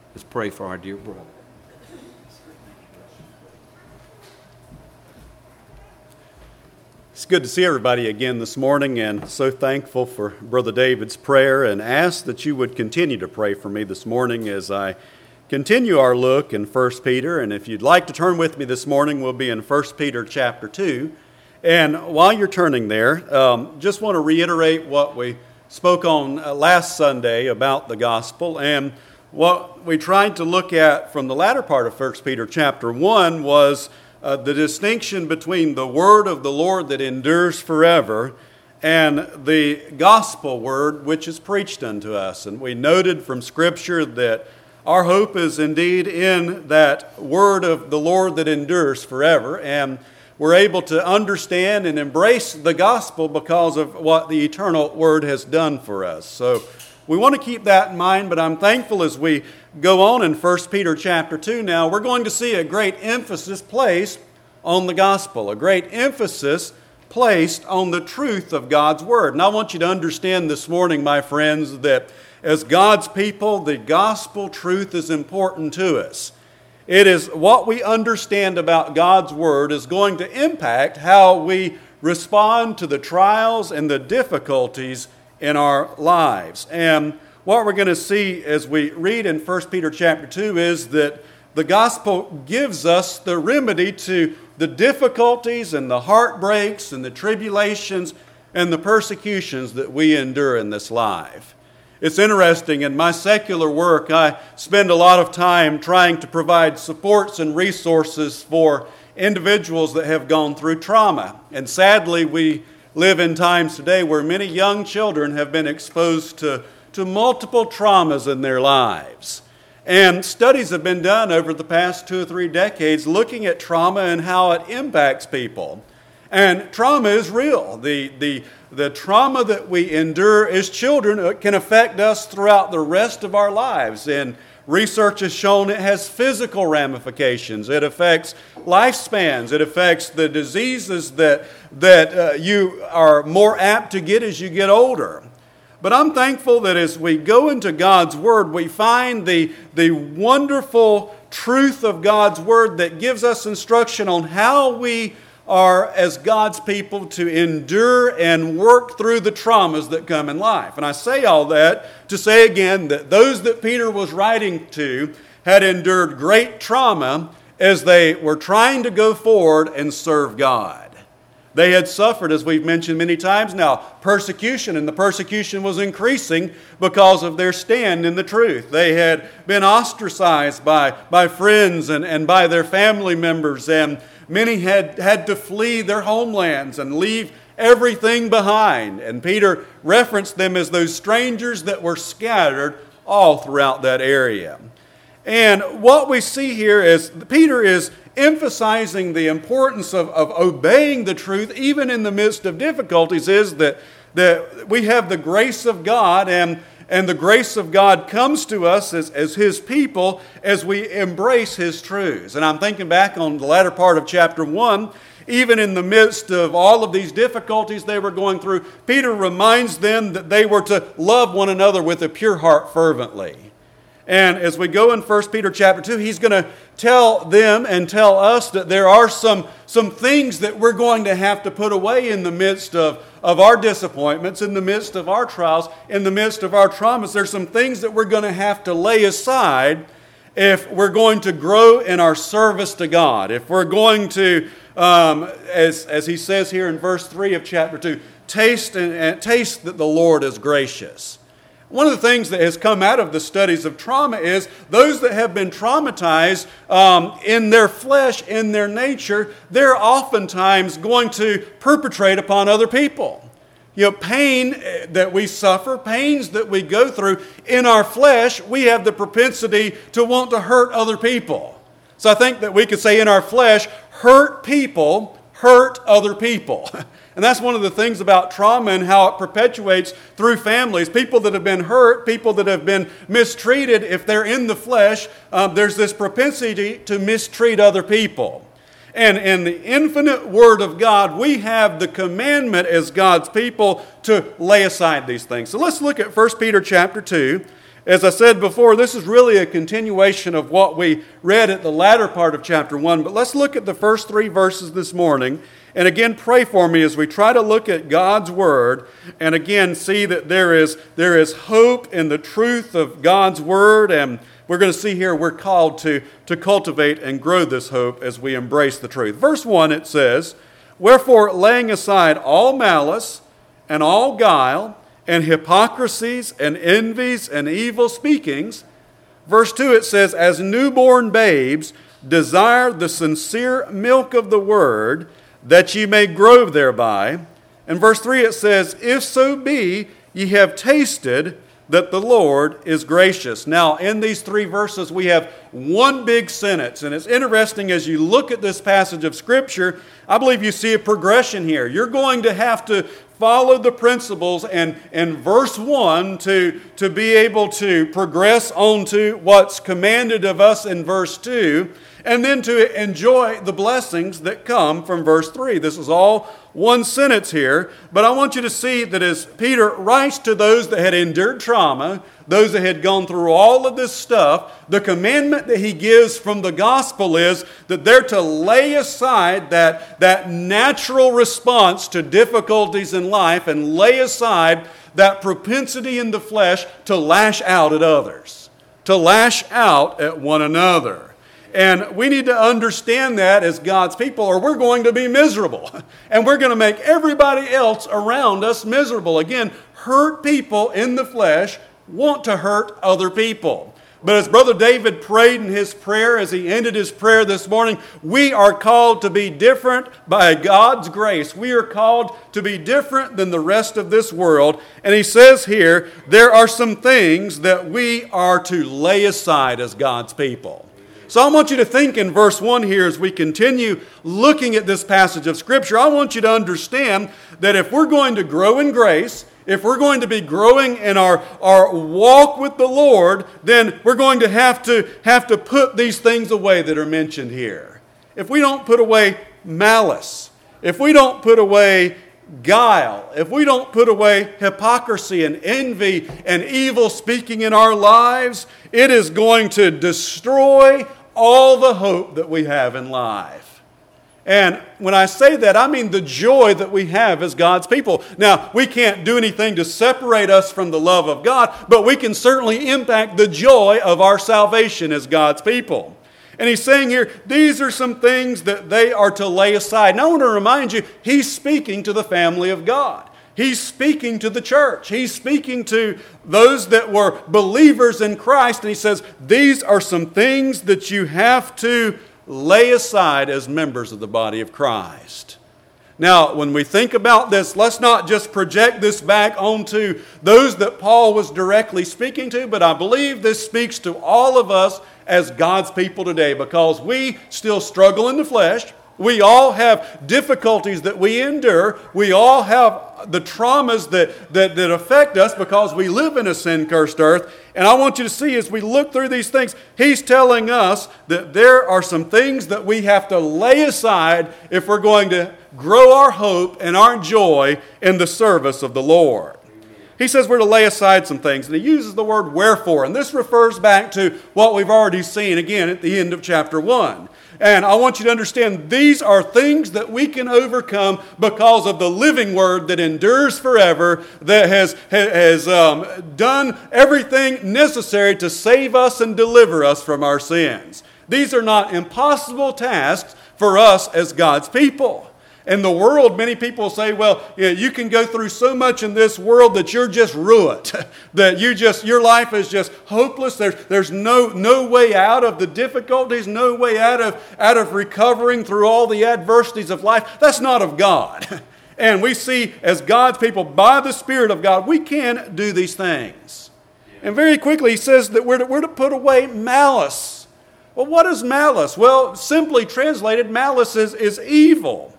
Let's pray for our dear brother. It's good to see everybody again this morning, and so thankful for Brother David's prayer, and ask that you would continue to pray for me this morning as I continue our look in 1 Peter. And if you'd like to turn with me this morning, we'll be in 1 Peter chapter 2. And while you're turning there, just want to reiterate what we spoke on last Sunday about the gospel, and what we tried to look at from the latter part of 1 Peter chapter 1 was the distinction between the word of the Lord that endures forever and the gospel word which is preached unto us. And we noted from Scripture that our hope is indeed in that word of the Lord that endures forever, and we're able to understand and embrace the gospel because of what the eternal word has done for us. So we want to keep that in mind, but I'm thankful as we go on in 1 Peter chapter 2 now, we're going to see a great emphasis placed on the gospel, a great emphasis placed on the truth of God's word. And I want you to understand this morning, my friends, that as God's people, the gospel truth is important to us. It is what we understand about God's word is going to impact how we respond to the trials and the difficulties in our lives. And what we're going to see as we read in 1 Peter chapter 2 is that the gospel gives us the remedy to the difficulties and the heartbreaks and the tribulations and the persecutions that we endure in this life. It's interesting, in my secular work, I spend a lot of time trying to provide supports and resources for individuals that have gone through trauma. And sadly, we live in times today where many young children have been exposed to multiple traumas in their lives. And studies have been done over the past 2 or 3 decades looking at trauma and how it impacts people. And trauma is real. The trauma that we endure as children can affect us throughout the rest of our lives. And research has shown it has physical ramifications. It affects lifespans. It affects the diseases that you are more apt to get as you get older. But I'm thankful that as we go into God's Word, we find the wonderful truth of God's Word that gives us instruction on how we are, as God's people, to endure and work through the traumas that come in life. And I say all that to say again that those that Peter was writing to had endured great trauma as they were trying to go forward and serve God. They had suffered, as we've mentioned many times now, persecution, and the persecution was increasing because of their stand in the truth. They had been ostracized by friends and by their family members, and many had to flee their homelands and leave everything behind. And Peter referenced them as those strangers that were scattered all throughout that area. And what we see here is Peter is emphasizing the importance of obeying the truth even in the midst of difficulties, is that we have the grace of God, and the grace of God comes to us as His people as we embrace His truths. And I'm thinking back on the latter part of chapter 1, even in the midst of all of these difficulties they were going through, Peter reminds them that they were to love one another with a pure heart fervently. And as we go in 1 Peter chapter 2, he's going to tell them and tell us that there are some things that we're going to have to put away in the midst of our disappointments, in the midst of our trials, in the midst of our traumas. There's some things that we're going to have to lay aside if we're going to grow in our service to God. If we're going to, as he says here in verse 3 of chapter 2, taste that the Lord is gracious. One of the things that has come out of the studies of trauma is those that have been traumatized in their flesh, in their nature, they're oftentimes going to perpetrate upon other people. You know, pain that we suffer, pains that we go through in our flesh, we have the propensity to want to hurt other people. So I think that we could say in our flesh, hurt people, hurt other people. And that's one of the things about trauma and how it perpetuates through families. People that have been hurt, people that have been mistreated, if they're in the flesh, there's this propensity to mistreat other people. And in the infinite Word of God, we have the commandment as God's people to lay aside these things. So let's look at 1 Peter chapter 2 As I said before, this is really a continuation of what we read at the latter part of chapter 1. But let's look at the first 3 verses this morning. And again, pray for me as we try to look at God's Word and again see that there is hope in the truth of God's Word. And we're going to see here we're called to cultivate and grow this hope as we embrace the truth. Verse 1, it says, "Wherefore, laying aside all malice and all guile and hypocrisies and envies and evil speakings." Verse 2, it says, "As newborn babes, desire the sincere milk of the Word, that ye may grow thereby." And verse 3, it says, "If so be ye have tasted that the Lord is gracious." Now, in these 3 verses, we have one big sentence. And it's interesting as you look at this passage of Scripture, I believe you see a progression here. You're going to have to follow the principles and verse 1 to be able to progress on to what's commanded of us in verse 2, and then to enjoy the blessings that come from verse 3. This is all one sentence here, but I want you to see that as Peter writes to those that had endured trauma, those that had gone through all of this stuff, the commandment that he gives from the gospel is that they're to lay aside that natural response to difficulties in life and lay aside that propensity in the flesh to lash out at others, to lash out at one another. And we need to understand that as God's people, or we're going to be miserable. And we're going to make everybody else around us miserable. Again, hurt people in the flesh want to hurt other people. But as Brother David prayed in his prayer, as he ended his prayer this morning, we are called to be different by God's grace. We are called to be different than the rest of this world. And he says here, there are some things that we are to lay aside as God's people. So I want you to think in verse 1 here as we continue looking at this passage of Scripture. I want you to understand that if we're going to grow in grace, if we're going to be growing in our walk with the Lord, then we're going to have to put these things away that are mentioned here. If we don't put away malice, if we don't put away guile, if we don't put away hypocrisy and envy and evil speaking in our lives, it is going to destroy all the hope that we have in life. And when I say that, I mean the joy that we have as God's people. Now, we can't do anything to separate us from the love of God, but we can certainly impact the joy of our salvation as God's people. And he's saying here, these are some things that they are to lay aside. And I want to remind you, he's speaking to the family of God. He's speaking to the church. He's speaking to those that were believers in Christ. And he says, these are some things that you have to lay aside as members of the body of Christ. Now, when we think about this, let's not just project this back onto those that Paul was directly speaking to, but I believe this speaks to all of us as God's people today, because we still struggle in the flesh. We all have difficulties that we endure. We all have the traumas that affect us because we live in a sin-cursed earth. And I want you to see as we look through these things, he's telling us that there are some things that we have to lay aside if we're going to grow our hope and our joy in the service of the Lord. He says we're to lay aside some things, and he uses the word wherefore. And this refers back to what we've already seen again at the end of chapter 1. And I want you to understand these are things that we can overcome because of the living word that endures forever, that has done everything necessary to save us and deliver us from our sins. These are not impossible tasks for us as God's people. In the world, many people say, well, you can go through so much in this world that you're just ruined, that your life is just hopeless. There's no way out of the difficulties, no way out of recovering through all the adversities of life. That's not of God. And we see as God's people, by the Spirit of God, we can do these things. And very quickly he says that we're to put away malice. Well, what is malice? Well, simply translated, malice is evil.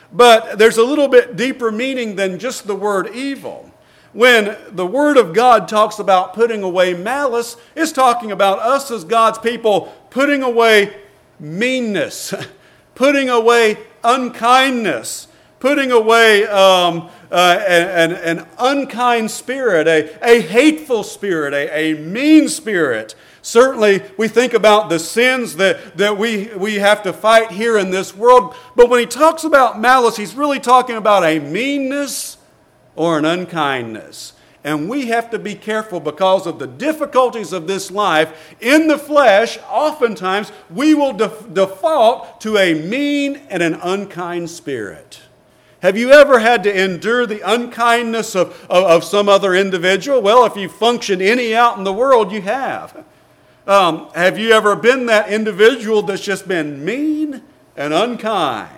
But there's a little bit deeper meaning than just the word evil. When the Word of God talks about putting away malice, it's talking about us as God's people putting away meanness, putting away unkindness, putting away an unkind spirit, a hateful spirit, a mean spirit. Certainly, we think about the sins that we have to fight here in this world. But when he talks about malice, he's really talking about a meanness or an unkindness. And we have to be careful because of the difficulties of this life. In the flesh, oftentimes, we will default to a mean and an unkind spirit. Have you ever had to endure the unkindness of some other individual? Well, if you function any out in the world, you have. Have you ever been that individual that's just been mean and unkind?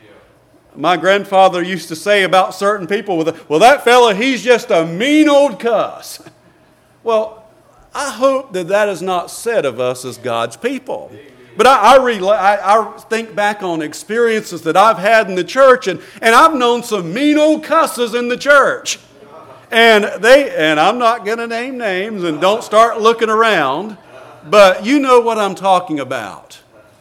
My grandfather used to say about certain people, well, that fella, he's just a mean old cuss. Well, I hope that is not said of us as God's people. But I think back on experiences that I've had in the church, and I've known some mean old cusses in the church. And I'm not going to name names, and don't start looking around, but you know what I'm talking about.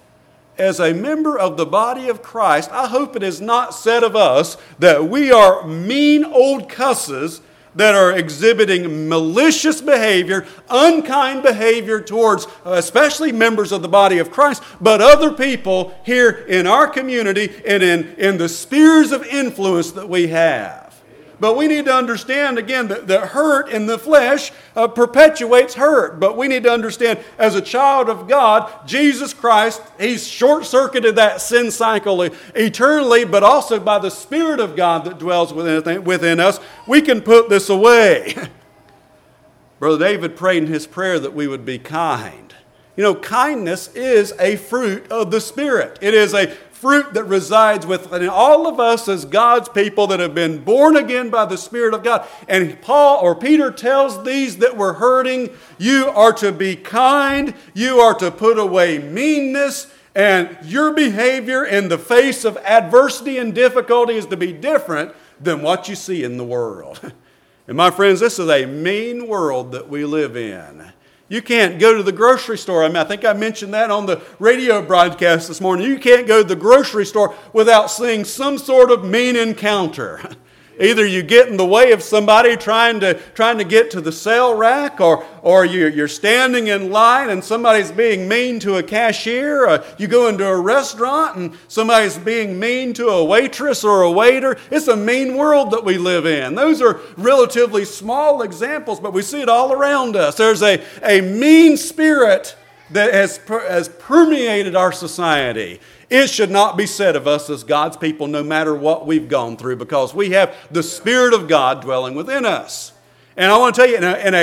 As a member of the body of Christ, I hope it is not said of us that we are mean old cusses that are exhibiting malicious behavior, unkind behavior towards especially members of the body of Christ, but other people here in our community and in the spheres of influence that we have. But we need to understand, again, that the hurt in the flesh perpetuates hurt. But we need to understand, as a child of God, Jesus Christ, He's short-circuited that sin cycle eternally, but also by the Spirit of God that dwells within us, we can put this away. Brother David prayed in his prayer that we would be kind. You know, kindness is a fruit of the Spirit. It is a fruit that resides within all of us as God's people that have been born again by the Spirit of God. And Peter tells these that were hurting, you are to be kind, you are to put away meanness, and your behavior in the face of adversity and difficulty is to be different than what you see in the world. And my friends, this is a mean world that we live in. You can't go to the grocery store. I think I mentioned that on the radio broadcast this morning. You can't go to the grocery store without seeing some sort of mean encounter. Either you get in the way of somebody trying to get to the sale rack, or you're standing in line and somebody's being mean to a cashier. You go into a restaurant and somebody's being mean to a waitress or a waiter. It's a mean world that we live in. Those are relatively small examples, but we see it all around us. There's a mean spirit that has permeated our society. It should not be said of us as God's people, no matter what we've gone through, because we have the Spirit of God dwelling within us. And I want to tell you, in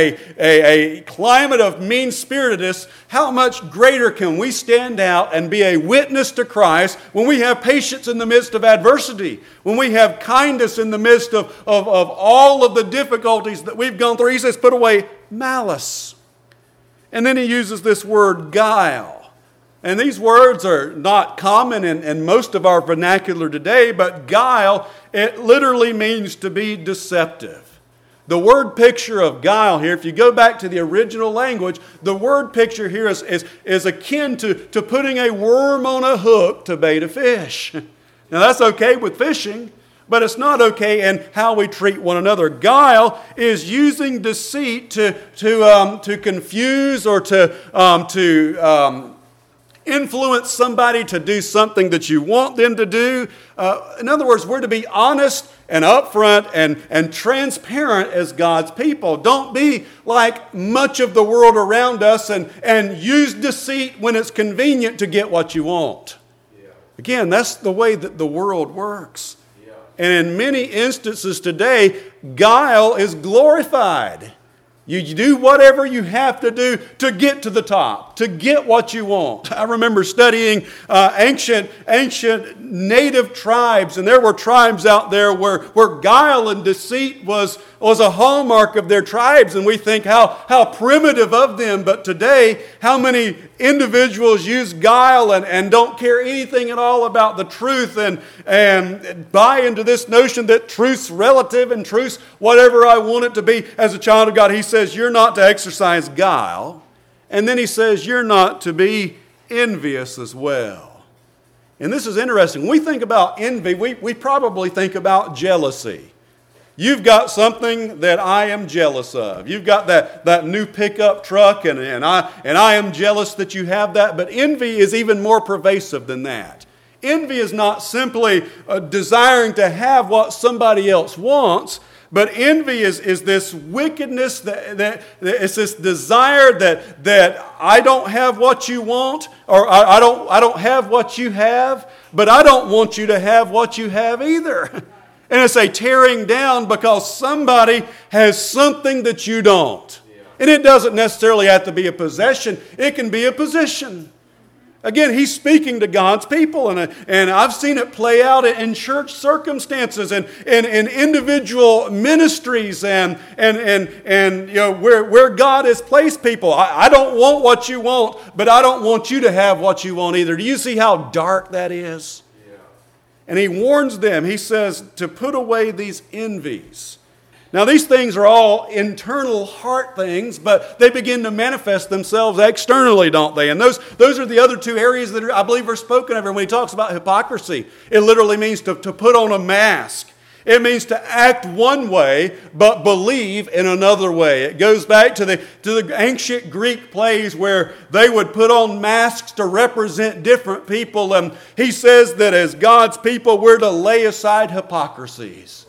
a climate of mean-spiritedness, how much greater can we stand out and be a witness to Christ when we have patience in the midst of adversity, when we have kindness in the midst of all of the difficulties that we've gone through. He says, put away malice. And then he uses this word guile. And these words are not common in most of our vernacular today, but guile, it literally means to be deceptive. The word picture of guile here, if you go back to the original language, the word picture here is akin to putting a worm on a hook to bait a fish. Now that's okay with fishing, but it's not okay in how we treat one another. Guile is using deceit to confuse or to influence somebody to do something that you want them to do. In other words, we're to be honest and upfront and transparent as God's people. Don't be like much of the world around us and use deceit when it's convenient to get what you want. Yeah. Again, that's the way that the world works. Yeah. And in many instances today, guile is glorified. You do whatever you have to do to get to the top, to get what you want. I remember studying ancient native tribes, and there were tribes out there where guile and deceit was a hallmark of their tribes, and we think how primitive of them. But today, how many individuals use guile and don't care anything at all about the truth and buy into this notion that truth's relative and truth's whatever I want it to be. As a child of God, he says you're not to exercise guile. And then he says you're not to be envious as well. And this is interesting. When we think about envy, we probably think about jealousy. You've got something that I am jealous of. You've got that new pickup truck, and I am jealous that you have that. But envy is even more pervasive than that. Envy is not simply desiring to have what somebody else wants, but envy is this wickedness, that it's this desire that I don't have what you want, or I don't have what you have, but I don't want you to have what you have either. And it's a tearing down because somebody has something that you don't. And it doesn't necessarily have to be a possession. It can be a position. Again, he's speaking to God's people, and I've seen it play out in church circumstances and in individual ministries and you know where God has placed people. I don't want what you want, but I don't want you to have what you want either. Do you see how dark that is? And he warns them, he says, to put away these envies. Now, these things are all internal heart things, but they begin to manifest themselves externally, don't they? And those are the other two areas that I believe are spoken of. When he talks about hypocrisy, it literally means to put on a mask. It means to act one way, but believe in another way. It goes back to the ancient Greek plays where they would put on masks to represent different people. And he says that as God's people, we're to lay aside hypocrisies.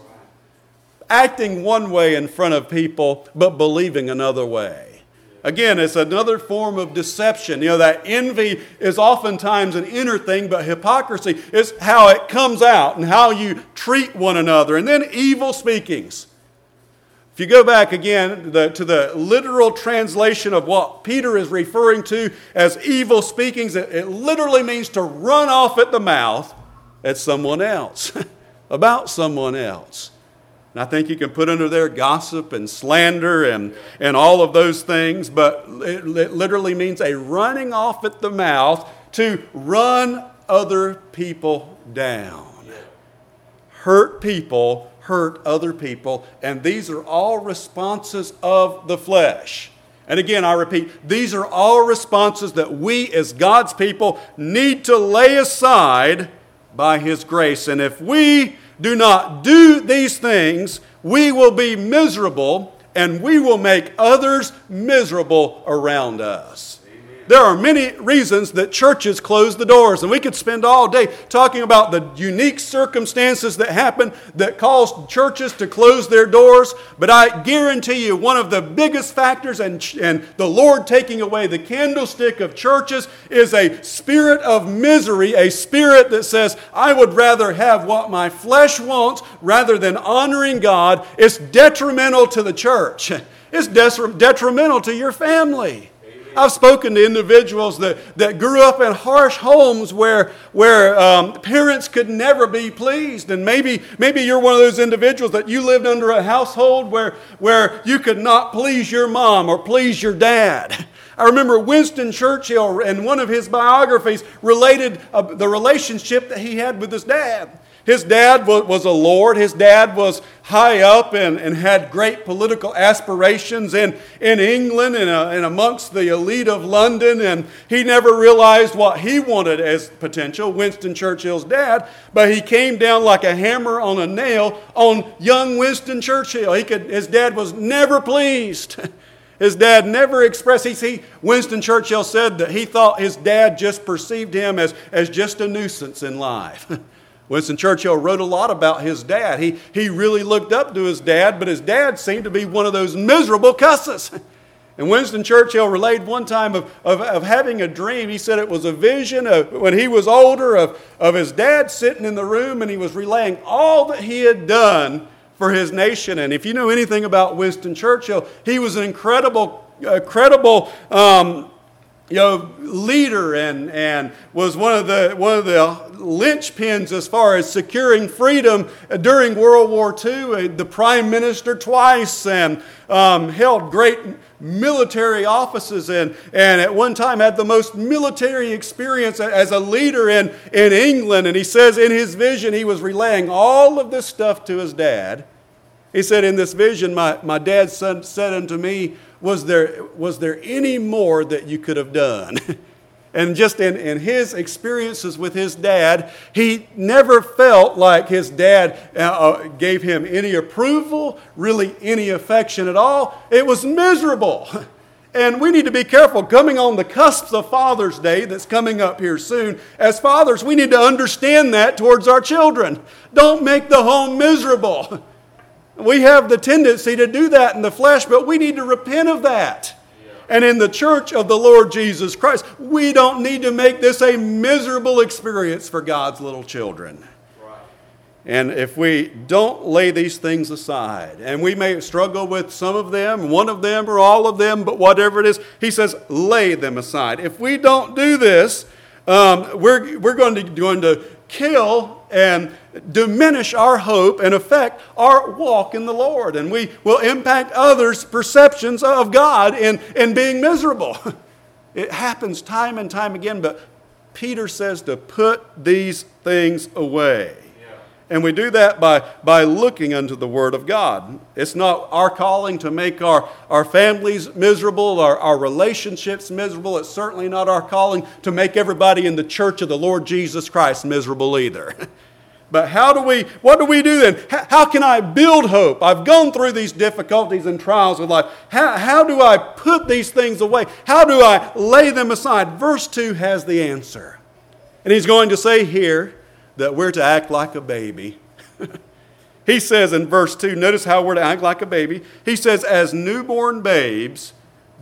Acting one way in front of people, but believing another way. Again, it's another form of deception. You know, that envy is oftentimes an inner thing, but hypocrisy is how it comes out and how you treat one another. And then evil speakings. If you go back again to the literal translation of what Peter is referring to as evil speakings, it literally means to run off at the mouth at someone else, about someone else. And I think you can put under there gossip and slander and all of those things, but it literally means a running off at the mouth to run other people down. Hurt people hurt other people, and these are all responses of the flesh. And again, I repeat, these are all responses that we as God's people need to lay aside by His grace. And if we do not do these things, we will be miserable and we will make others miserable around us. There are many reasons that churches close the doors, and we could spend all day talking about the unique circumstances that happen that cause churches to close their doors. But I guarantee you one of the biggest factors and the Lord taking away the candlestick of churches is a spirit of misery, a spirit that says, I would rather have what my flesh wants rather than honoring God. It's detrimental to the church. It's detrimental to your family. I've spoken to individuals that grew up in harsh homes where parents could never be pleased. And maybe you're one of those individuals that you lived under a household where you could not please your mom or please your dad. I remember Winston Churchill in one of his biographies related the relationship that he had with his dad. His dad was a lord. His dad was high up and had great political aspirations in England and amongst the elite of London. And he never realized what he wanted as potential, Winston Churchill's dad. But he came down like a hammer on a nail on young Winston Churchill. His dad was never pleased. His dad never expressed. Winston Churchill said that he thought his dad just perceived him as just a nuisance in life. Winston Churchill wrote a lot about his dad. He really looked up to his dad, but his dad seemed to be one of those miserable cusses. And Winston Churchill relayed one time of having a dream. He said it was a vision of when he was older of his dad sitting in the room, and he was relaying all that he had done for his nation. And if you know anything about Winston Churchill, he was an incredible leader and was one of the linchpins as far as securing freedom during World War II. The prime minister twice and held great military offices and at one time had the most military experience as a leader in England. And he says in his vision he was relaying all of this stuff to his dad. He said, in this vision, my dad said unto me, was there any more that you could have done? And just in his experiences with his dad, he never felt like his dad gave him any approval, really any affection at all. It was miserable. And we need to be careful coming on the cusp of Father's Day that's coming up here soon. As fathers, we need to understand that towards our children. Don't make the home miserable. We have the tendency to do that in the flesh, but we need to repent of that. And in the church of the Lord Jesus Christ, we don't need to make this a miserable experience for God's little children. Right. And if we don't lay these things aside, and we may struggle with some of them, one of them, or all of them, but whatever it is, he says, lay them aside. If we don't do this, we're going to kill and diminish our hope and affect our walk in the Lord. And we will impact others' perceptions of God in being miserable. It happens time and time again, but Peter says to put these things away. And we do that by looking unto the Word of God. It's not our calling to make our families miserable, our relationships miserable. It's certainly not our calling to make everybody in the church of the Lord Jesus Christ miserable either. But what do we do then? How can I build hope? I've gone through these difficulties and trials of life. How do I put these things away? How do I lay them aside? Verse 2 has the answer. And he's going to say here that we're to act like a baby. He says in verse 2, notice how we're to act like a baby. He says, as newborn babes,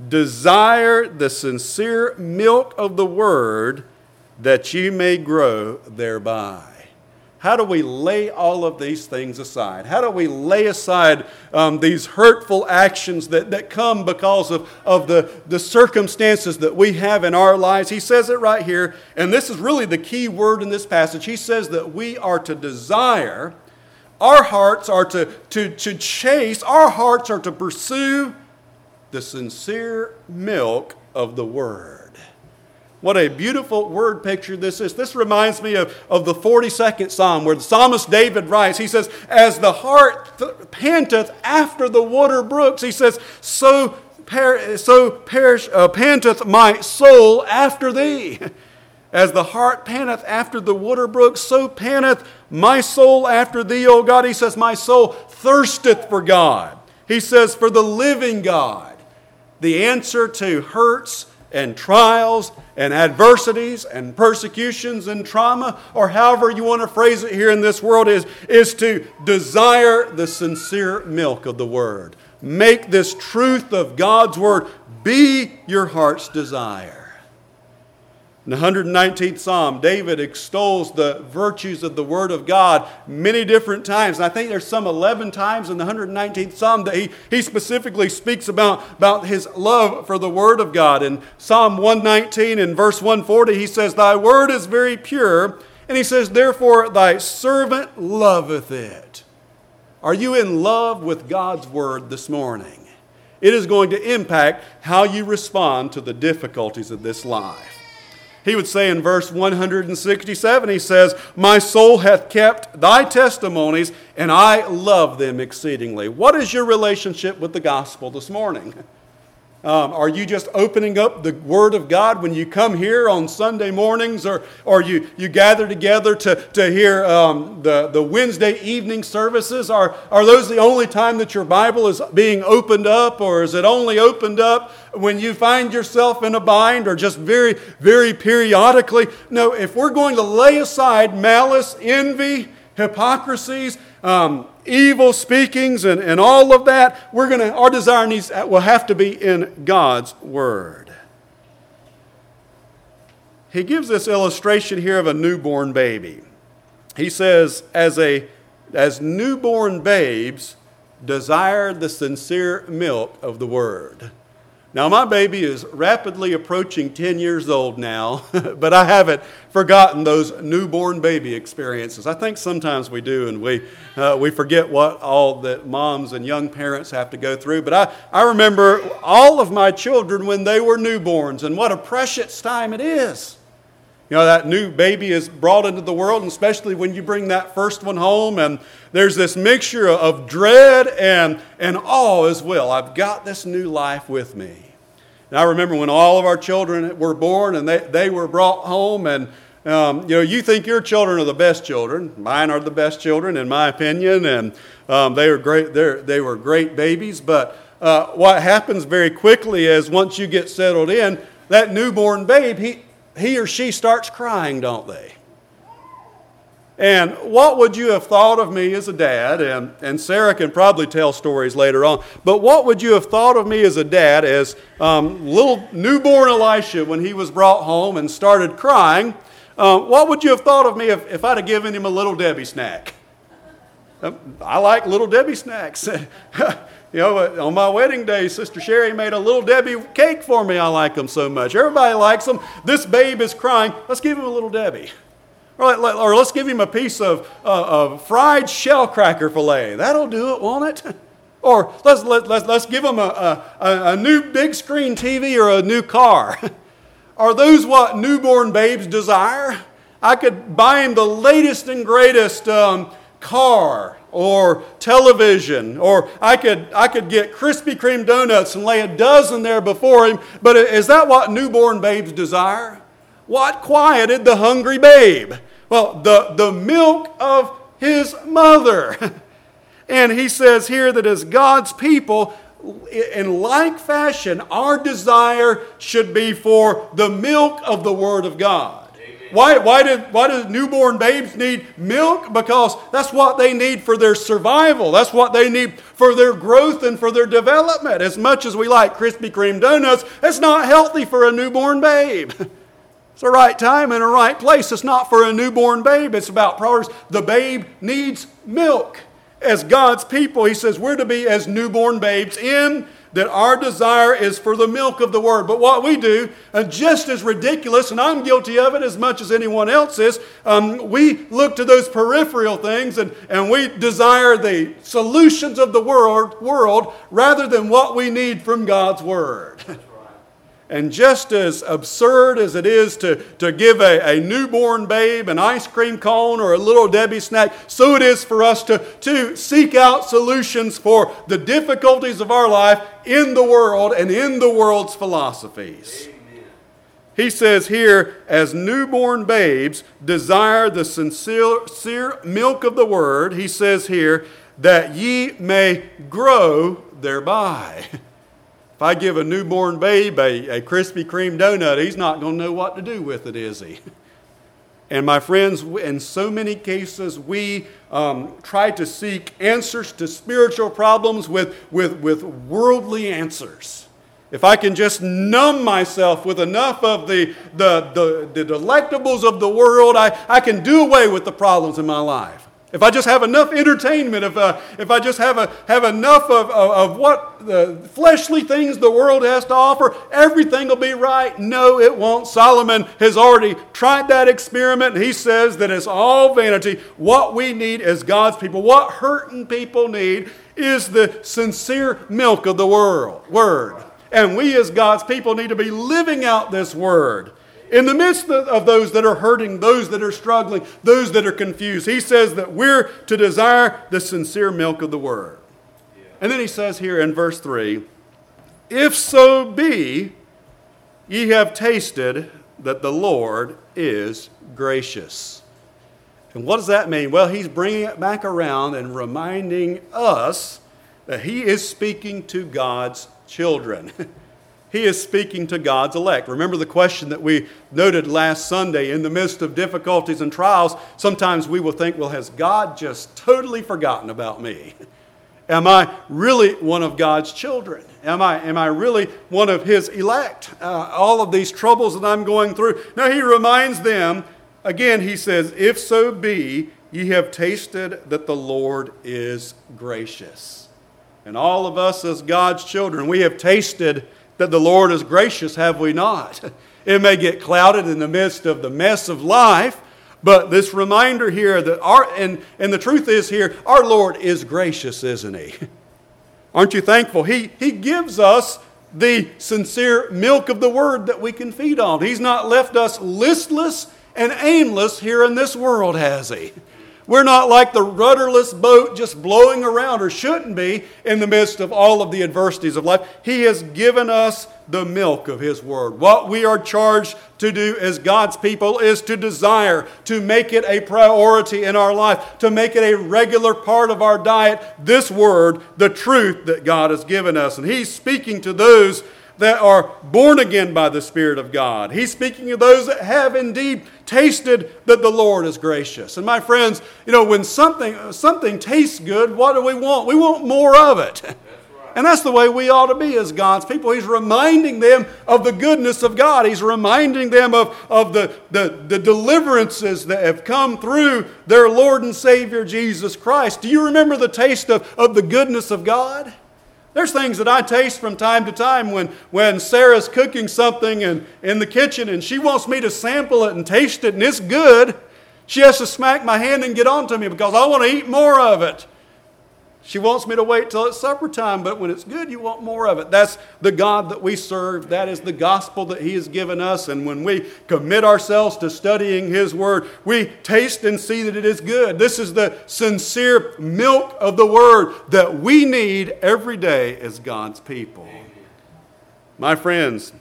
desire the sincere milk of the word that you may grow thereby. How do we lay all of these things aside? How do we lay aside these hurtful actions that come because of the circumstances that we have in our lives? He says it right here, and this is really the key word in this passage. He says that we are to desire, our hearts are to chase, our hearts are to pursue the sincere milk of the Word. What a beautiful word picture this is. This reminds me of the 42nd Psalm where the psalmist David writes, he says, as the heart panteth after the water brooks, he says, so panteth my soul after thee. As the heart panteth after the water brooks, so panteth my soul after thee, O God. He says, my soul thirsteth for God. He says, for the living God. The answer to hurts and trials and adversities and persecutions and trauma, or however you want to phrase it here in this world, is to desire the sincere milk of the Word. Make this truth of God's Word be your heart's desire. In the 119th Psalm, David extols the virtues of the Word of God many different times. And I think there's some 11 times in the 119th Psalm that he specifically speaks about his love for the Word of God. In Psalm 119 and verse 140, he says, thy Word is very pure. And he says, therefore thy servant loveth it. Are you in love with God's Word this morning? It is going to impact how you respond to the difficulties of this life. He would say in verse 167, he says, my soul hath kept thy testimonies, and I love them exceedingly. What is your relationship with the gospel this morning? Are you just opening up the Word of God when you come here on Sunday mornings, or you gather together to hear the Wednesday evening services? Are those the only time that your Bible is being opened up, or is it only opened up when you find yourself in a bind, or just very, very periodically? No, if we're going to lay aside malice, envy, hypocrisies, evil speakings and all of that, our desire will have to be in God's Word. He gives this illustration here of a newborn baby. He says, as newborn babes, desire the sincere milk of the Word. Now, my baby is rapidly approaching 10 years old now, but I haven't forgotten those newborn baby experiences. I think sometimes we do, and we forget what all that moms and young parents have to go through. But I remember all of my children when they were newborns, and what a precious time it is. You know, that new baby is brought into the world, and especially when you bring that first one home, and there's this mixture of dread and awe as well. I've got this new life with me. And I remember when all of our children were born and they were brought home, and you think your children are the best children. Mine are the best children, in my opinion, and they were great. They were great babies. But what happens very quickly is once you get settled in, that newborn babe, he or she starts crying, don't they? And what would you have thought of me as a dad, and Sarah can probably tell stories later on, but what would you have thought of me as a dad as little newborn Elisha, when he was brought home and started crying, what would you have thought of me if I'd have given him a Little Debbie snack? I like Little Debbie snacks. On my wedding day, Sister Sherry made a Little Debbie cake for me. I like them so much. Everybody likes them. This babe is crying. Let's give him a Little Debbie. Or let's give him a piece of fried shell cracker fillet. That'll do it, won't it? Or let's give him a new big screen TV or a new car. Are those what newborn babes desire? I could buy him the latest and greatest car or television, or I could get Krispy Kreme donuts and lay a dozen there before him. But is that what newborn babes desire? What quieted the hungry babe? Well, the milk of his mother. And he says here that as God's people, in like fashion, our desire should be for the milk of the Word of God. Why do newborn babes need milk? Because that's what they need for their survival. That's what they need for their growth and for their development. As much as we like Krispy Kreme donuts, it's not healthy for a newborn babe. It's the right time and the right place. It's not for a newborn babe. It's about priorities. The babe needs milk. As God's people, he says we're to be as newborn babes in that our desire is for the milk of the Word. But what we do, just as ridiculous, and I'm guilty of it as much as anyone else is, we look to those peripheral things and we desire the solutions of the world rather than what we need from God's Word. And just as absurd as it is to give a newborn babe an ice cream cone or a Little Debbie snack, so it is for us to seek out solutions for the difficulties of our life in the world and in the world's philosophies. Amen. He says here, as newborn babes desire the sincere milk of the Word, he says here, that ye may grow thereby. If I give a newborn babe a Krispy Kreme donut, he's not going to know what to do with it, is he? And my friends, in so many cases, we try to seek answers to spiritual problems with worldly answers. If I can just numb myself with enough of the delectables of the world, I can do away with the problems in my life. If I just have enough entertainment, if I just have enough of what the fleshly things the world has to offer, everything will be right. No, it won't. Solomon has already tried that experiment. He says that it's all vanity. What we need as God's people, what hurting people need, is the sincere milk of the Word. And we as God's people need to be living out this Word. In the midst of those that are hurting, those that are struggling, those that are confused, he says that we're to desire the sincere milk of the Word. Yeah. And then he says here in verse 3, if so be ye have tasted that the Lord is gracious. And what does that mean? Well, he's bringing it back around and reminding us that he is speaking to God's children. He is speaking to God's elect. Remember the question that we noted last Sunday. In the midst of difficulties and trials, sometimes we will think, well, has God just totally forgotten about me? Am I really one of God's children? Am I really one of His elect? All of these troubles that I'm going through. Now he reminds them, again he says, if so be ye have tasted that the Lord is gracious. And all of us as God's children, we have tasted that the Lord is gracious, have we not? It may get clouded in the midst of the mess of life, but this reminder here that and the truth is here, our Lord is gracious, isn't He? Aren't you thankful? He gives us the sincere milk of the Word that we can feed on. He's not left us listless and aimless here in this world, has He? We're not like the rudderless boat just blowing around, or shouldn't be, in the midst of all of the adversities of life. He has given us the milk of His Word. What we are charged to do as God's people is to desire, to make it a priority in our life, to make it a regular part of our diet, this Word, the truth that God has given us. And He's speaking to those that are born again by the Spirit of God. He's speaking to those that have indeed tasted that the Lord is gracious. And my friends, when something tastes good, what do we want? We want more of it. And that's the way we ought to be as God's people. He's reminding them of the goodness of God. He's reminding them of the deliverances that have come through their Lord and Savior Jesus Christ. Do you remember the taste of the goodness of God? There's things that I taste from time to time when Sarah's cooking something in the kitchen and she wants me to sample it and taste it and it's good. She has to smack my hand and get on to me because I want to eat more of it. She wants me to wait till it's supper time, but when it's good, you want more of it. That's the God that we serve. That is the gospel that He has given us. And when we commit ourselves to studying His Word, we taste and see that it is good. This is the sincere milk of the Word that we need every day as God's people. My friends,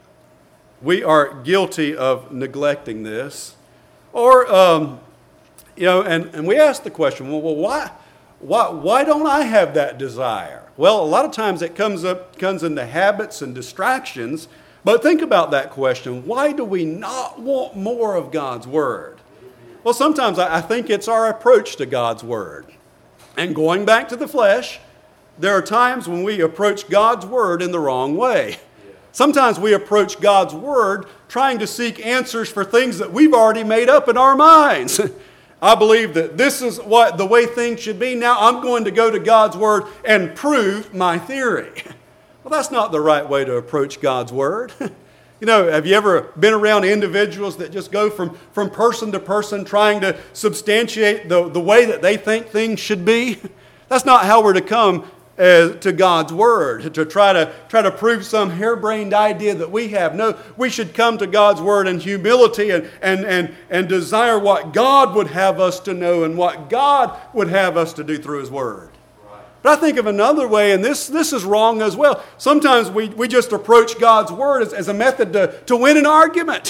we are guilty of neglecting this. Or, and we ask the question, well, why don't I have that desire? Well, a lot of times it comes into habits and distractions. But think about that question. Why do we not want more of God's Word? Well, sometimes I think it's our approach to God's Word. And going back to the flesh, there are times when we approach God's Word in the wrong way. Sometimes we approach God's Word trying to seek answers for things that we've already made up in our minds. I believe that this is the way things should be. Now I'm going to go to God's Word and prove my theory. Well, that's not the right way to approach God's Word. Have you ever been around individuals that just go from person to person trying to substantiate the way that they think things should be? That's not how we're to come to God's Word, to try to prove some harebrained idea that we have. No, we should come to God's Word in humility and desire what God would have us to know and what God would have us to do through His Word. Right. But I think of another way, and this is wrong as well. Sometimes we just approach God's Word as a method to win an argument.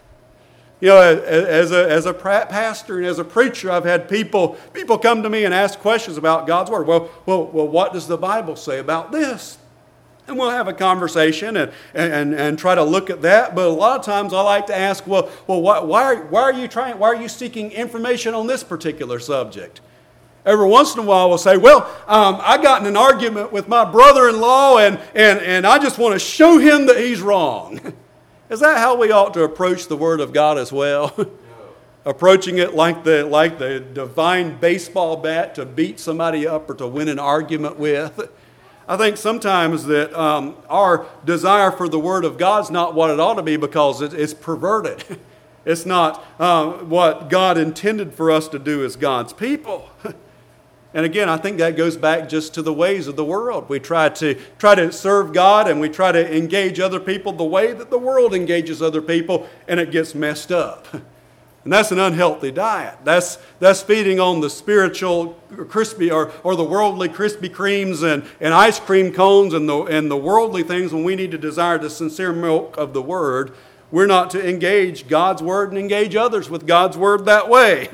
As a pastor and as a preacher, I've had people come to me and ask questions about God's Word. Well, what does the Bible say about this? And we'll have a conversation and try to look at that. But a lot of times I like to ask, why are you seeking information on this particular subject? Every once in a while we'll say, I got in an argument with my brother-in-law and I just want to show him that he's wrong. Is that how we ought to approach the Word of God as well? No. Approaching it like the divine baseball bat to beat somebody up or to win an argument with? I think sometimes that our desire for the Word of God is not what it ought to be because it's perverted. It's not what God intended for us to do as God's people. And again, I think that goes back just to the ways of the world. We try to serve God and we try to engage other people the way that the world engages other people, and it gets messed up. And that's an unhealthy diet. That's feeding on the spiritual crispy or the worldly Krispy Kremes and ice cream cones and the worldly things when we need to desire the sincere milk of the Word. We're not to engage God's Word and engage others with God's Word that way.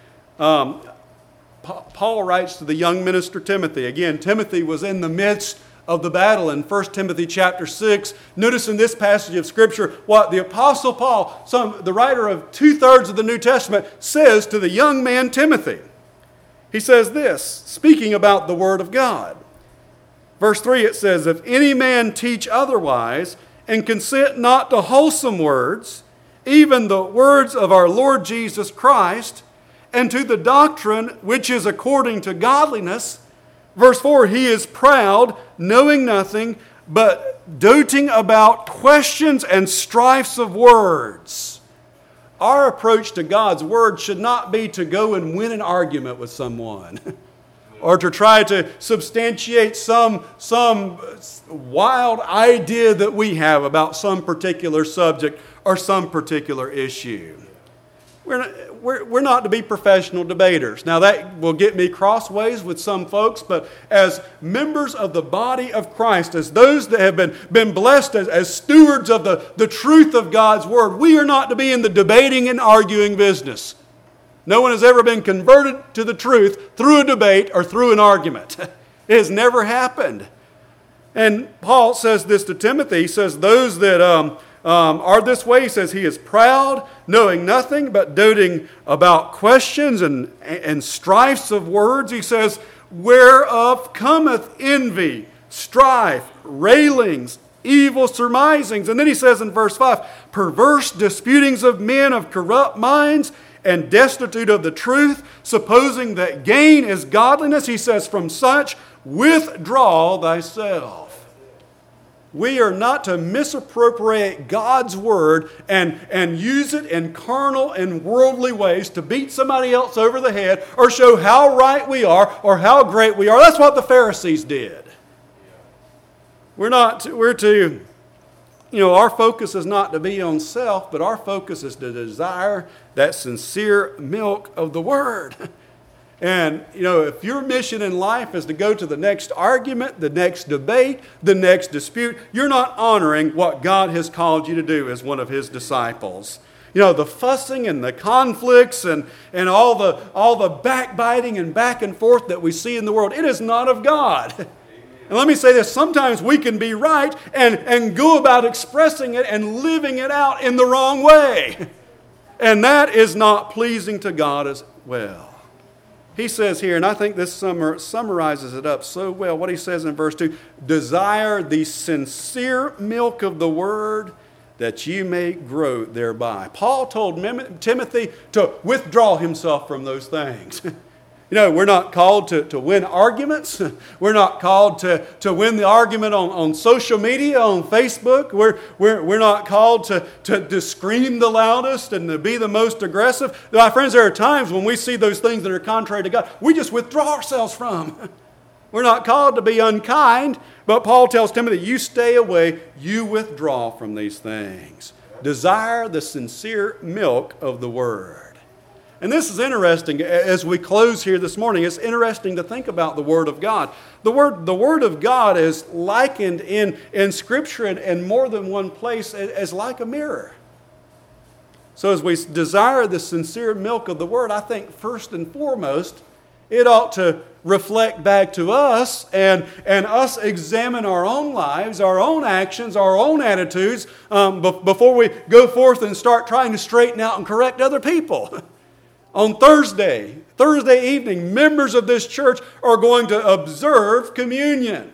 Paul writes to the young minister Timothy. Again, Timothy was in the midst of the battle in 1 Timothy chapter 6. Notice in this passage of Scripture what the Apostle Paul, the writer of 2/3 of the New Testament, says to the young man Timothy. He says this, speaking about the Word of God. Verse 3, it says, "If any man teach otherwise and consent not to wholesome words, even the words of our Lord Jesus Christ, and to the doctrine which is according to godliness," verse 4, "he is proud, knowing nothing, but doting about questions and strifes of words." Our approach to God's Word should not be to go and win an argument with someone or to try to substantiate some wild idea that we have about some particular subject or some particular issue. We're not to be professional debaters. Now that will get me crossways with some folks, but as members of the body of Christ, as those that have been blessed as stewards of the truth of God's Word, we are not to be in the debating and arguing business. No one has ever been converted to the truth through a debate or through an argument. It has never happened. And Paul says this to Timothy. He says, those that are this way, he says, he is proud, knowing nothing, but doting about questions and strifes of words. He says, whereof cometh envy, strife, railings, evil surmisings. And then he says in verse 5, perverse disputings of men of corrupt minds and destitute of the truth, supposing that gain is godliness. He says, from such withdraw thyself. We are not to misappropriate God's Word and use it in carnal and worldly ways to beat somebody else over the head or show how right we are or how great we are. That's what the Pharisees did. Our focus is not to be on self, but our focus is to desire that sincere milk of the Word. And, if your mission in life is to go to the next argument, the next debate, the next dispute, you're not honoring what God has called you to do as one of His disciples. The fussing and the conflicts and all the backbiting and back and forth that we see in the world, it is not of God. And let me say this, sometimes we can be right and go about expressing it and living it out in the wrong way. And that is not pleasing to God as well. He says here, and I think this summarizes it up so well, what he says in verse 2, desire the sincere milk of the Word that you may grow thereby. Paul told Timothy to withdraw himself from those things. We're not called to win arguments. We're not called to win the argument on social media, on Facebook. We're not called to scream the loudest and to be the most aggressive. My friends, there are times when we see those things that are contrary to God, we just withdraw ourselves from. We're not called to be unkind, but Paul tells Timothy, you stay away, you withdraw from these things. Desire the sincere milk of the Word. And this is interesting as we close here this morning. It's interesting to think about the Word of God. The Word of God is likened in Scripture in more than one place as like a mirror. So as we desire the sincere milk of the Word, I think first and foremost, it ought to reflect back to us and us examine our own lives, our own actions, our own attitudes before we go forth and start trying to straighten out and correct other people. On Thursday evening, members of this church are going to observe communion.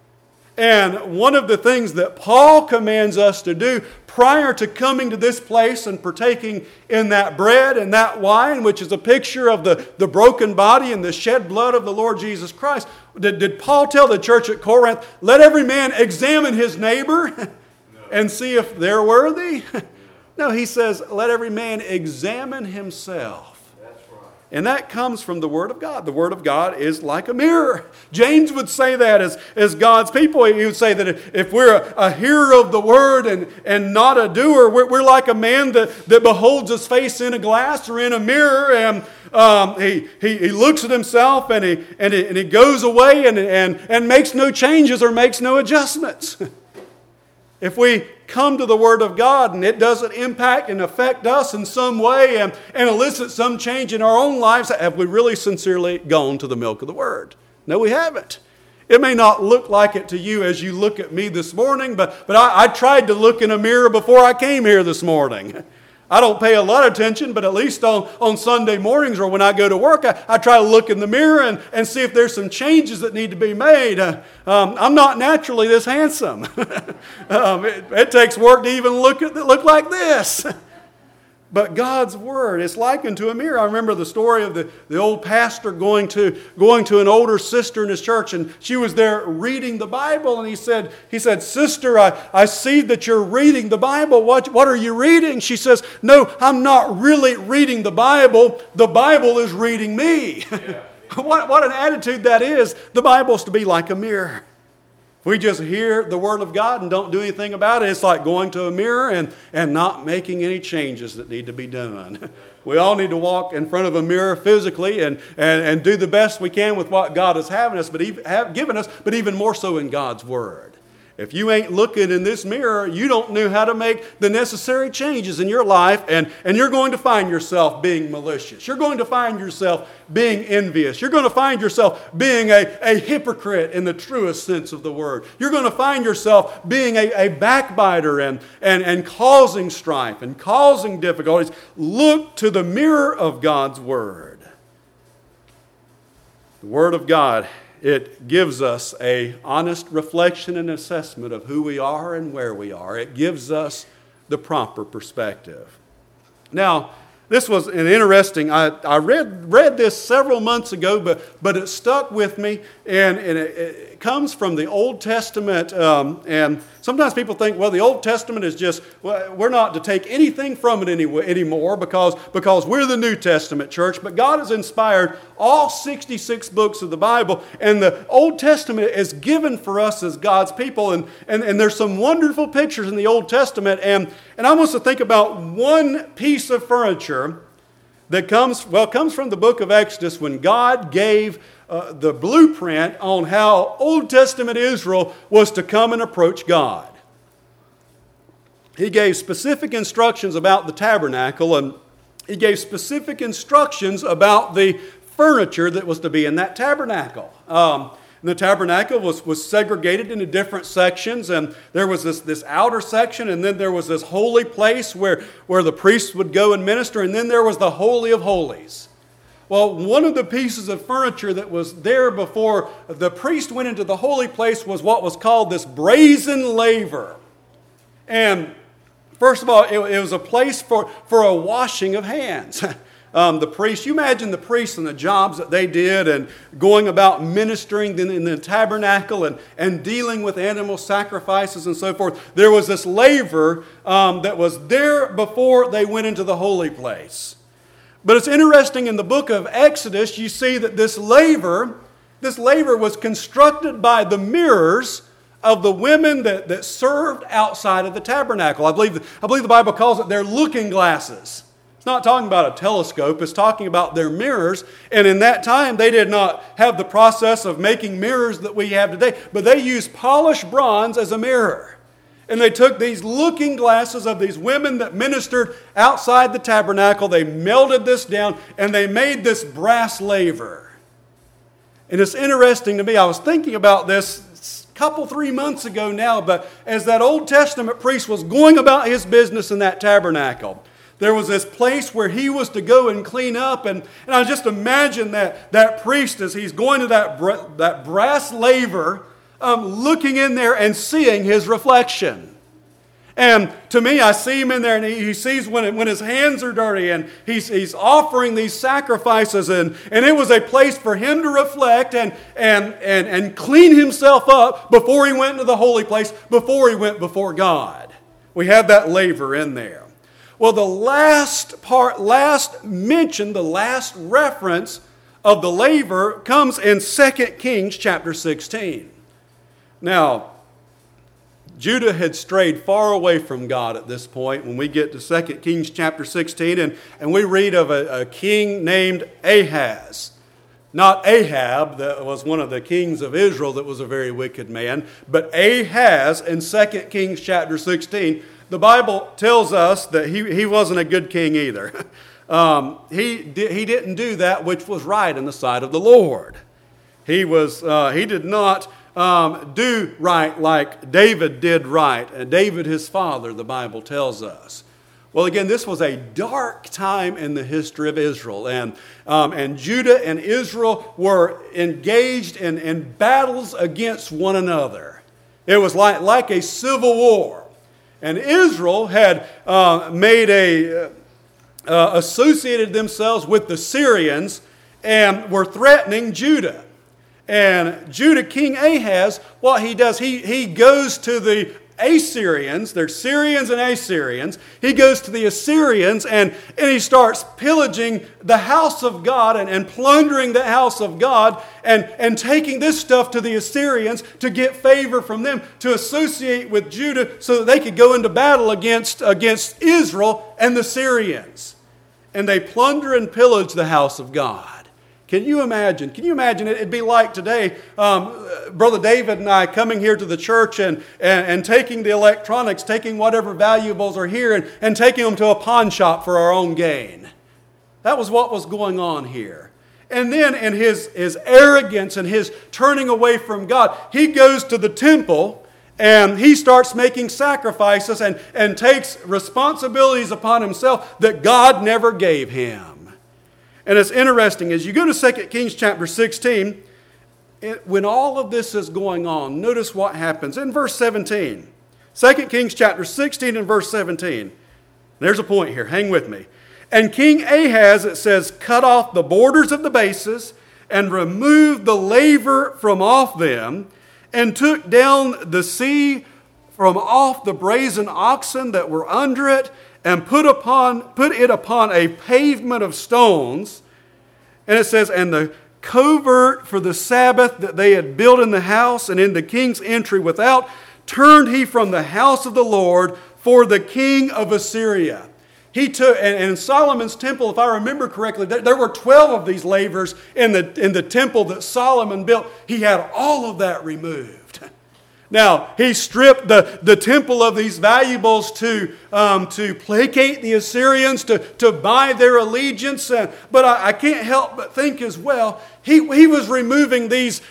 And one of the things that Paul commands us to do prior to coming to this place and partaking in that bread and that wine, which is a picture of the broken body and the shed blood of the Lord Jesus Christ, did Paul tell the church at Corinth, let every man examine his neighbor and see if they're worthy? No, he says, let every man examine himself. And that comes from the Word of God. The Word of God is like a mirror. James would say that as God's people. He would say that if we're a hearer of the Word and not a doer, we're like a man that beholds his face in a glass or in a mirror, and he looks at himself and he goes away and makes no changes or makes no adjustments. If we come to the Word of God and it doesn't impact and affect us in some way and elicit some change in our own lives, have we really sincerely gone to the milk of the Word? No, we haven't. It may not look like it to you as you look at me this morning, but I tried to look in a mirror before I came here this morning. I don't pay a lot of attention, but at least on Sunday mornings or when I go to work, I try to look in the mirror and see if there's some changes that need to be made. I'm not naturally this handsome. It takes work to even look like this. But God's Word is likened to a mirror. I remember the story of the old pastor going to an older sister in his church, and she was there reading the Bible, and he said, "Sister, I see that you're reading the Bible. What are you reading?" She says, "No, I'm not really reading the Bible. The Bible is reading me." Yeah. What an attitude that is. The Bible's to be like a mirror. If we just hear the Word of God and don't do anything about it, it's like going to a mirror and not making any changes that need to be done. We all need to walk in front of a mirror physically and do the best we can with what God has given us, but even more so in God's Word. If you ain't looking in this mirror, you don't know how to make the necessary changes in your life, and you're going to find yourself being malicious. You're going to find yourself being envious. You're going to find yourself being a hypocrite in the truest sense of the word. You're going to find yourself being a backbiter and causing strife and causing difficulties. Look to the mirror of God's Word. The Word of God, it gives us an honest reflection and assessment of who we are and where we are. It gives us the proper perspective. Now, this was an interesting, I read this several months ago, but it stuck with me, and it comes from the Old Testament. And sometimes people think, well, the Old Testament is just, well, we're not to take anything from it anymore because we're the New Testament church. But God has inspired all 66 books of the Bible, and the Old Testament is given for us as God's people. And there's some wonderful pictures in the Old Testament. And I want us to think about one piece of furniture that comes from the book of Exodus, when God gave the blueprint on how Old Testament Israel was to come and approach God. He gave specific instructions about the tabernacle, and He gave specific instructions about the furniture that was to be in that tabernacle. The tabernacle was segregated into different sections, and there was this outer section, and then there was this holy place where the priests would go and minister, and then there was the Holy of Holies. Well, one of the pieces of furniture that was there before the priest went into the holy place was what was called this brazen laver. And first of all, it was a place for a washing of hands. The priests, you imagine the priests and the jobs that they did and going about ministering in the tabernacle and dealing with animal sacrifices and so forth. There was this laver that was there before they went into the holy place. But it's interesting, in the book of Exodus, you see that this laver was constructed by the mirrors of the women that served outside of the tabernacle. I believe the Bible calls it their looking glasses. It's not talking about a telescope. It's talking about their mirrors. And in that time, they did not have the process of making mirrors that we have today, but they used polished bronze as a mirror. And they took these looking glasses of these women that ministered outside the tabernacle. They melted this down, and they made this brass laver. And it's interesting to me. I was thinking about this a 3 months ago now, but as that Old Testament priest was going about his business in that tabernacle, there was this place where he was to go and clean up. And I just imagine that priest, as he's going to that brass laver, looking in there and seeing his reflection. And to me, I see him in there, and he sees when his hands are dirty, and he's offering these sacrifices. And it was a place for him to reflect and clean himself up before he went into the holy place, before he went before God. We have that laver in there. Well, the last reference of the laver comes in 2 Kings chapter 16. Now, Judah had strayed far away from God at this point when we get to 2 Kings chapter 16, and we read of a king named Ahaz. Not Ahab, that was one of the kings of Israel that was a very wicked man, but Ahaz in 2 Kings chapter 16. The Bible tells us that he wasn't a good king either. He didn't do that which was right in the sight of the Lord. He did not do right like David did right. And David, his father, the Bible tells us. Well, again, this was a dark time in the history of Israel. And Judah and Israel were engaged in battles against one another. It was like a civil war. And Israel had associated themselves with the Syrians and were threatening Judah. And Judah, King Ahaz, what he does, he goes to the Assyrians. There's Syrians and Assyrians. He goes to the Assyrians and he starts pillaging the house of God and plundering the house of God and taking this stuff to the Assyrians to get favor from them, to associate with Judah so that they could go into battle against Israel and the Syrians. And they plunder and pillage the house of God. Can you imagine? Can you imagine it? It'd be like today, Brother David and I coming here to the church and taking the electronics, taking whatever valuables are here and taking them to a pawn shop for our own gain. That was what was going on here. And then in his arrogance and his turning away from God, he goes to the temple and he starts making sacrifices and takes responsibilities upon himself that God never gave him. And it's interesting, as you go to 2 Kings chapter 16, when all of this is going on, notice what happens in verse 17. 2 Kings chapter 16 and verse 17. There's a point here. Hang with me. And King Ahaz, it says, cut off the borders of the bases and removed the laver from off them and took down the sea from off the brazen oxen that were under it and put it upon a pavement of stones. And it says, and the covert for the Sabbath that they had built in the house and in the king's entry without, turned he from the house of the Lord for the king of Assyria. He took, and in Solomon's temple, if I remember correctly, there were 12 of these lavers in the temple that Solomon built. He had all of that removed. Now, he stripped the temple of these valuables to placate the Assyrians, to buy their allegiance. But I can't help but think as well, he was removing these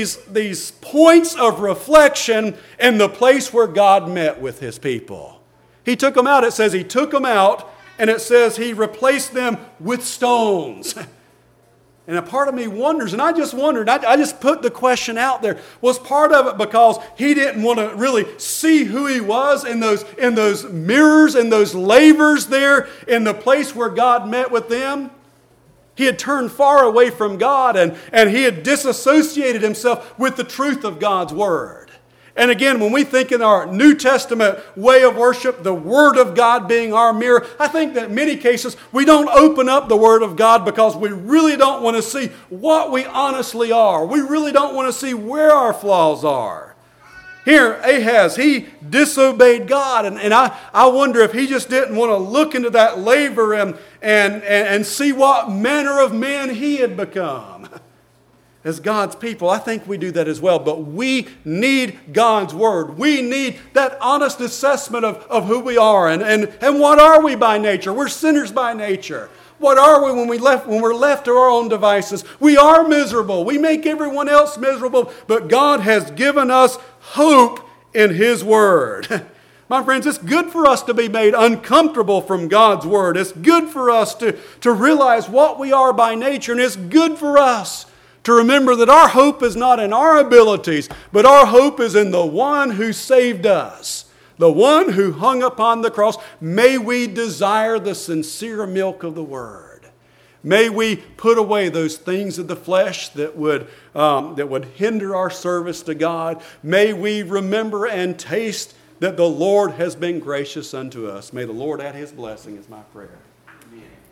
points of reflection in the place where God met with his people. He took them out. It says he took them out, and it says he replaced them with stones. And a part of me wonders, and I just wondered, I just put the question out there, was part of it because he didn't want to really see who he was in those mirrors and those lavers there in the place where God met with them? He had turned far away from God and he had disassociated himself with the truth of God's Word. And again, when we think in our New Testament way of worship, the Word of God being our mirror, I think that in many cases we don't open up the Word of God because we really don't want to see what we honestly are. We really don't want to see where our flaws are. Here, Ahaz, he disobeyed God, and I wonder if he just didn't want to look into that laver and see what manner of man he had become. As God's people, I think we do that as well. But we need God's Word. We need that honest assessment of who we are and what are we by nature. We're sinners by nature. What are we when we're left to our own devices? We are miserable. We make everyone else miserable. But God has given us hope in His Word. My friends, it's good for us to be made uncomfortable from God's Word. It's good for us to realize what we are by nature. And it's good for us to remember that our hope is not in our abilities, but our hope is in the one who saved us, the one who hung upon the cross. May we desire the sincere milk of the Word. May we put away those things of the flesh that would hinder our service to God. May we remember and taste that the Lord has been gracious unto us. May the Lord add His blessing is my prayer. Amen.